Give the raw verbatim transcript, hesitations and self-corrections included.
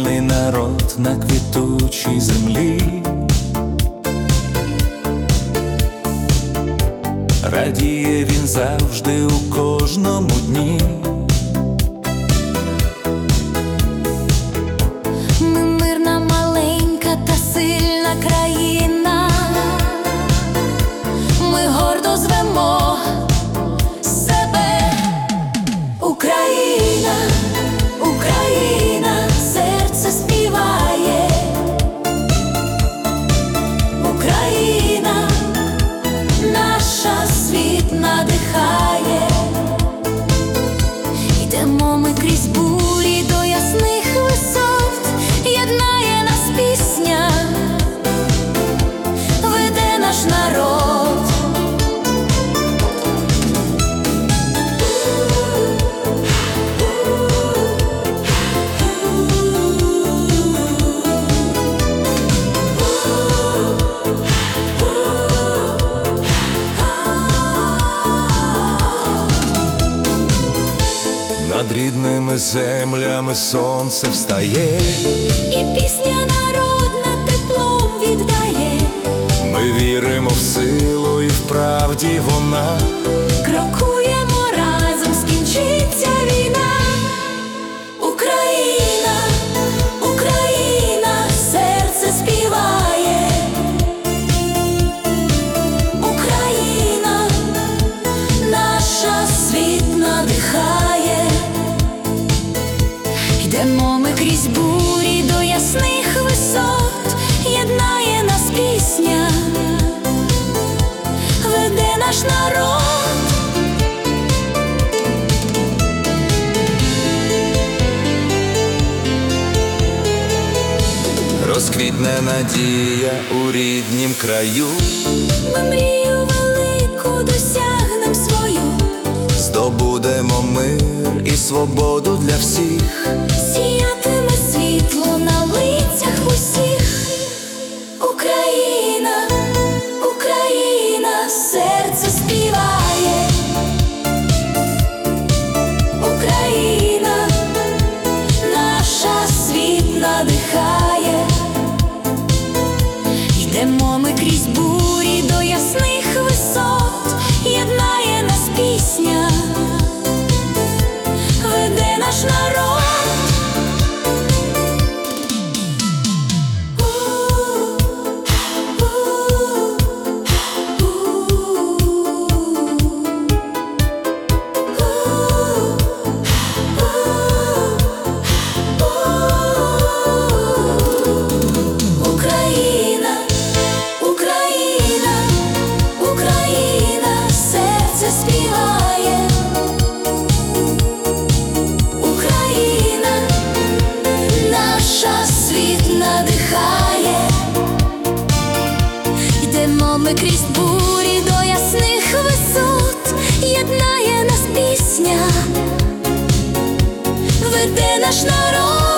вільний народ на квітучій землі. Радіє він завжди у кожному дні. Ми мирна, маленька та сильна країна. Ми гордо звемо себе Україна, Україна, серце співає. Україна, наша світ надихає. Йдемо ми крізь бурі до ясних висот, єднає нас пісня, веде наш народ. Над рідними землями сонце встає, І пісня народна теплом віддає. ми віримо в силу і в правді вона. Крокуємо разом, скінчиться війна. Україна, Україна, серце співає. Україна, наша світ надихає. Йдемо ми крізь бурі до ясних висот, єднає нас пісня, веде наш народ. Розквітне надія у ріднім краю. Ми мрію велику досягнем свою, Здобудемо мир і свободу для всіх. сіятиме світло на лицях усіх. Україна, Україна, серце співає. Україна, наша світ надихає. Йдемо ми крізь бурі до ясних висот, єднає нас пісня, веде наш народ. Україна, Україна, Україна, серце співає. Україна, наша світ надихає. Йдемо ми крізь бурі до ясних висот, єднає нас пісня, веде наш народ.